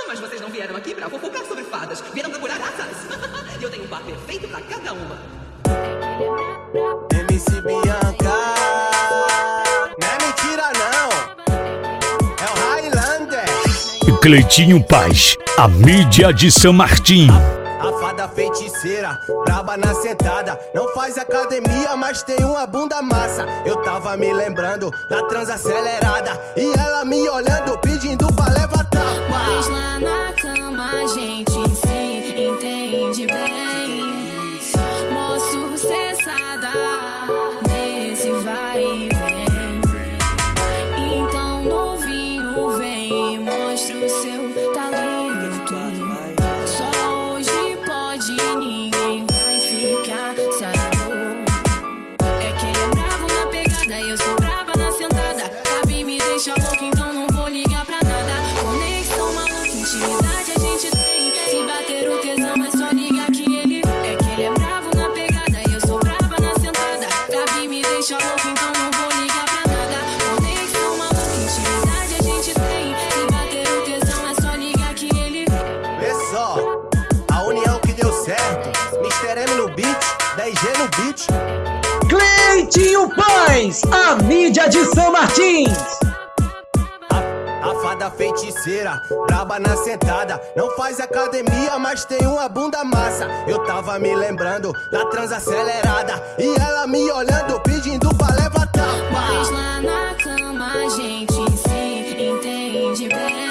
Mas vocês não vieram aqui pra fofocar sobre fadas. Vieram procurar raças. E eu tenho um par perfeito pra cada uma. MC Bianca, não é mentira não, é o Highlander. Cleitinho Paz, a mídia de São Martim. A fada feiticeira, braba na sentada. Não faz academia, mas tem uma bunda massa. Eu tava me lembrando da trans acelerada e ela me olhando, pedindo pra levantar. Mas lá na cama a gente se entende bem. Mó sucessada nesse vai e vem. Então novinho vem e mostra o seu talento. Só hoje pode, ninguém vai ficar sabendo. É que ele é bravo na pegada e eu sou brava na sentada. Sabe, me deixa louco, então não vou ligar pra nada. Conexão maluca, intimidade a gente tem. Se bater o tesão é só ligar que ele é que ele é bravo na pegada e eu sou brava na sentada. Sabe, me deixa louco, então não vou ligar pra nada. Conexão maluca, intimidade a gente tem. Se bater o tesão é só ligar que ele Vê só, a união que deu certo. Mr. M no beat, 10G no beat. Cleitinho Paz, a mídia de São Martins. A fada feiticeira, braba na sentada. Não faz academia, mas tem uma bunda massa. Eu tava me lembrando da trans acelerada e ela me olhando, pedindo pra levantar. Mas lá na cama a gente se entende bem.